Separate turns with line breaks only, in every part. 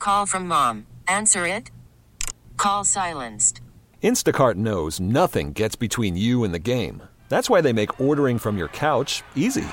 Call from mom. Answer it. Call silenced.
Instacart knows nothing gets between you and the game. That's why they make ordering from your couch easy.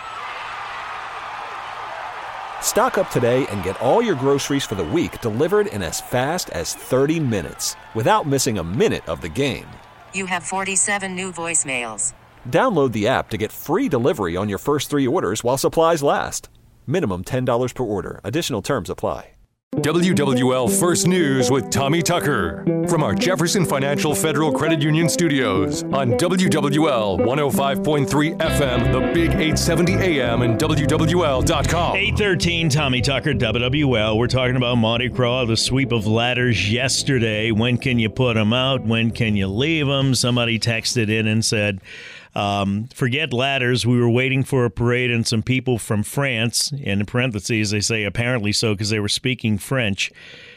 Stock up today and get all your groceries for the week delivered in as fast as 30 minutes without missing a minute of the game.
You have 47 new voicemails.
Download the app to get free delivery on your first 3 orders while supplies last. Minimum $10 per order. Additional terms apply.
WWL First News with Tommy Tucker from our Jefferson Financial Federal Credit Union studios on WWL 105.3 FM, the Big 870 AM, and WWL.com.
8:13, Tommy Tucker, WWL. We're talking about Mardi Gras, the sweep of ladders yesterday. When can you put them out? When can you leave them? Somebody texted in and said, forget ladders. We were waiting for a parade and some people from France, and in parentheses they say apparently so because they were speaking French,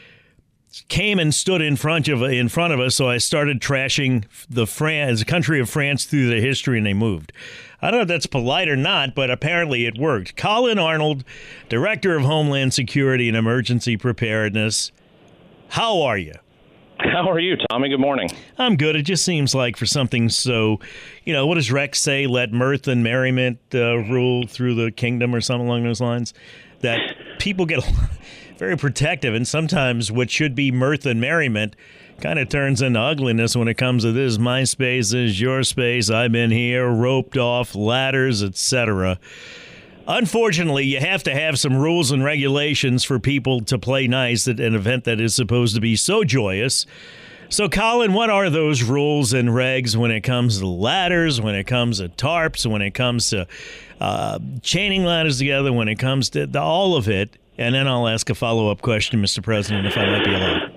came and stood in front of us, so I started trashing the country of France through the history, and they moved. I don't know if that's polite or not, but apparently it worked. Colin Arnold, Director of Homeland Security and Emergency Preparedness, how are you?
How are you, Tommy? Good morning.
I'm good. It just seems like for something so, what does Rex say? Let mirth and merriment rule through the kingdom or something along those lines. That people get very protective, and sometimes what should be mirth and merriment kind of turns into ugliness when it comes to this. My space is your space. I've been here, roped off, ladders, etc. Unfortunately, you have to have some rules and regulations for people to play nice at an event that is supposed to be so joyous. So, Colin, what are those rules and regs when it comes to ladders, when it comes to tarps, when it comes to chaining ladders together, when it comes to all of it? And then I'll ask a follow-up question, Mr. President, if I might be allowed.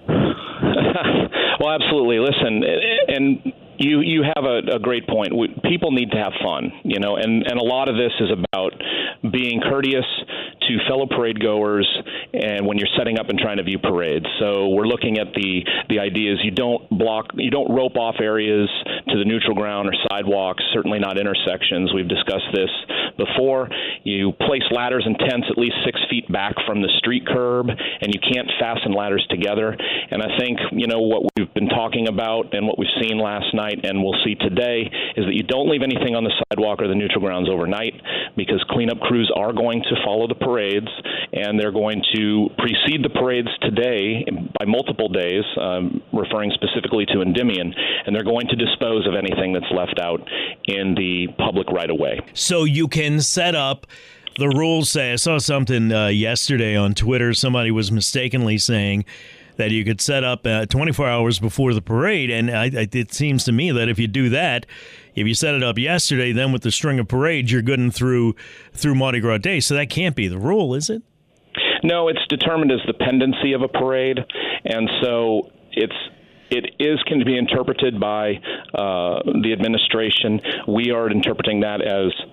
Well, absolutely. Listen, and you have a great point. People need to have fun, and a lot of this is about being courteous to fellow parade goers and when you're setting up and trying to view parades. So we're looking at the ideas. You don't rope off areas to the neutral ground or sidewalks, certainly not intersections. We've discussed this before. You place ladders and tents at least 6 feet back from the street curb, and you can't fasten ladders together. And I think, what we've been talking about and what we've seen last night and we'll see today is that you don't leave anything on the sidewalk or the neutral grounds overnight, because cleanup crews are going to follow the parades, and they're going to precede the parades today by multiple days, referring specifically to Endymion, and they're going to dispose of anything that's left out in the public right-of-way.
So you can set up the rules. Say, I saw something yesterday on Twitter. Somebody was mistakenly saying that you could set up 24 hours before the parade, and it seems to me that if you do that, if you set it up yesterday, then with the string of parades, you're good and through Mardi Gras Day. So that can't be the rule, is it?
No, it's determined as the pendency of a parade, and so it can be interpreted by the administration. We are interpreting that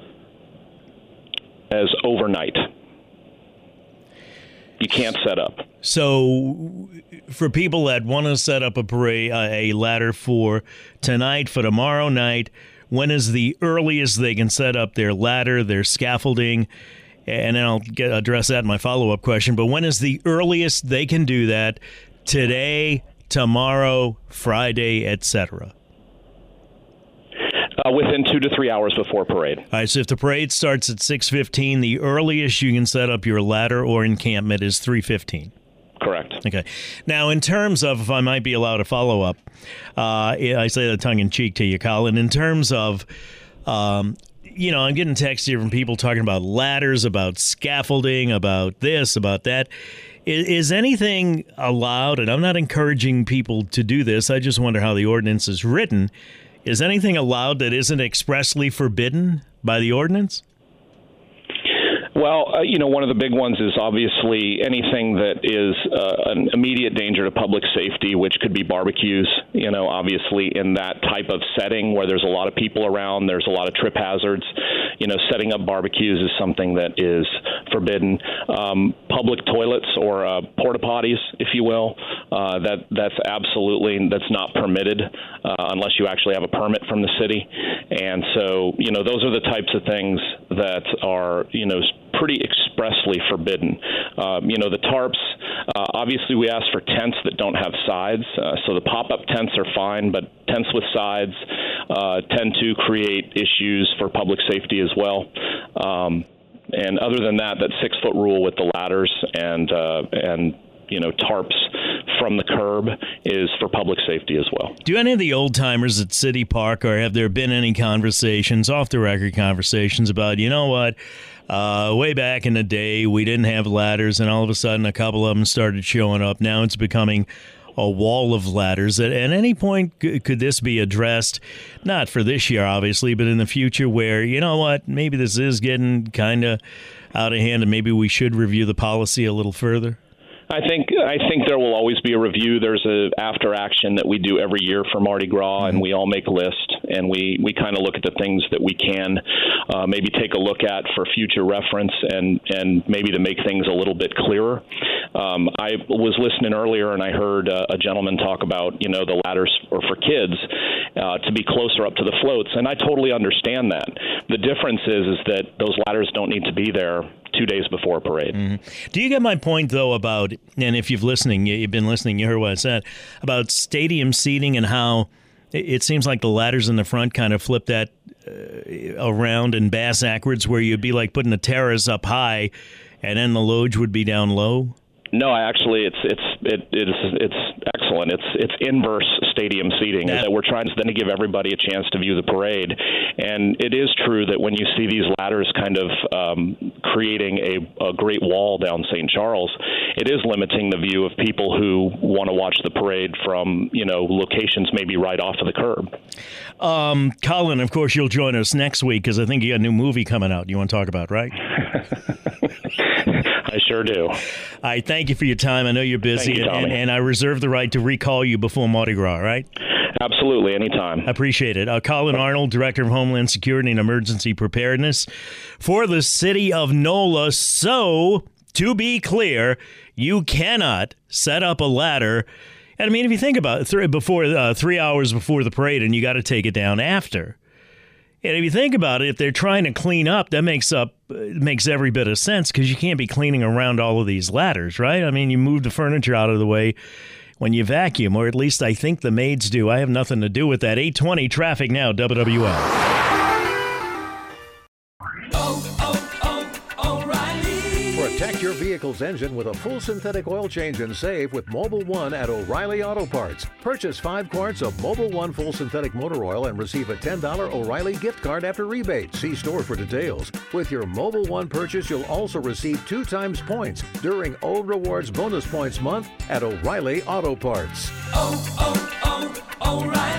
as overnight. You can't set up.
So for people that want to set up a parade, a ladder for tonight, for tomorrow night, when is the earliest they can set up their ladder, their scaffolding? And then I'll address that in my follow-up question. But when is the earliest they can do that? Today, tomorrow, Friday, etc.?
Within 2 to 3 hours before parade.
All right, so if the parade starts at 6:15, the earliest you can set up your ladder or encampment is 3:15.
Correct.
Okay. Now, in terms of, if I might be allowed a follow-up, I say that tongue-in-cheek to you, Colin, in terms of, I'm getting texts here from people talking about ladders, about scaffolding, about this, about that. Is anything allowed, and I'm not encouraging people to do this, I just wonder how the ordinance is written. Is anything allowed that isn't expressly forbidden by the ordinance?
Well, one of the big ones is obviously anything that is an immediate danger to public safety, which could be barbecues, obviously in that type of setting where there's a lot of people around, there's a lot of trip hazards. Setting up barbecues is something that is forbidden. Public toilets or porta potties, if you will, that's not permitted unless you actually have a permit from the city. And so, those are the types of things that are, pretty expressly forbidden. The tarps, obviously we ask for tents that don't have sides. So the pop-up tents are fine, but tents with sides tend to create issues for public safety as well. And other than that 6-foot rule with the ladders and tarps from the curb is for public safety as well.
Do any of the old timers at City Park, or have there been any conversations, off the record conversations about, way back in the day we didn't have ladders and all of a sudden a couple of them started showing up. Now it's becoming a wall of ladders. At any point could this be addressed, not for this year obviously, but in the future where, maybe this is getting kind of out of hand and maybe we should review the policy a little further?
I think there will always be a review. There's a after action that we do every year for Mardi Gras, and we all make a list, and we kind of look at the things that we can maybe take a look at for future reference and maybe to make things a little bit clearer. I was listening earlier, and I heard a gentleman talk about, the ladders or for kids to be closer up to the floats, and I totally understand that. The difference is that those ladders don't need to be there 2 days before a parade.
Mm-hmm. Do you get my point, though, about, and if you've been listening, you heard what I said, about stadium seating and how it seems like the ladders in the front kind of flip that around and bass backwards, where you'd be like putting the terrace up high and then the loge would be down low?
No, actually, it's excellent. It's inverse stadium seating. That we're trying to give everybody a chance to view the parade, and it is true that when you see these ladders kind of creating a great wall down St. Charles, it is limiting the view of people who want to watch the parade from locations maybe right off of the curb.
Colin, of course, you'll join us next week because I think you got a new movie coming out. You want to talk about, right?
I sure do.
I thank you for your time. I know you're busy,
Thank you, Tommy.
and I reserve the right to recall you before Mardi Gras, right?
Absolutely, anytime.
I appreciate it. Colin Arnold, Director of Homeland Security and Emergency Preparedness for the city of NOLA. So, to be clear, you cannot set up a ladder. And I mean, if you think about it, 3 hours before the parade, and you got to take it down after. And if you think about it, if they're trying to clean up, that makes every bit of sense because you can't be cleaning around all of these ladders, right? I mean, you move the furniture out of the way when you vacuum, or at least I think the maids do. I have nothing to do with that. 8:20 traffic now, WWL.
Protect your vehicle's engine with a full synthetic oil change and save with Mobil 1 at O'Reilly Auto Parts. Purchase 5 quarts of Mobil 1 full synthetic motor oil and receive a $10 O'Reilly gift card after rebate. See store for details. With your Mobil 1 purchase, you'll also receive 2 times points during O Rewards Bonus Points Month at O'Reilly Auto Parts.
O'Reilly.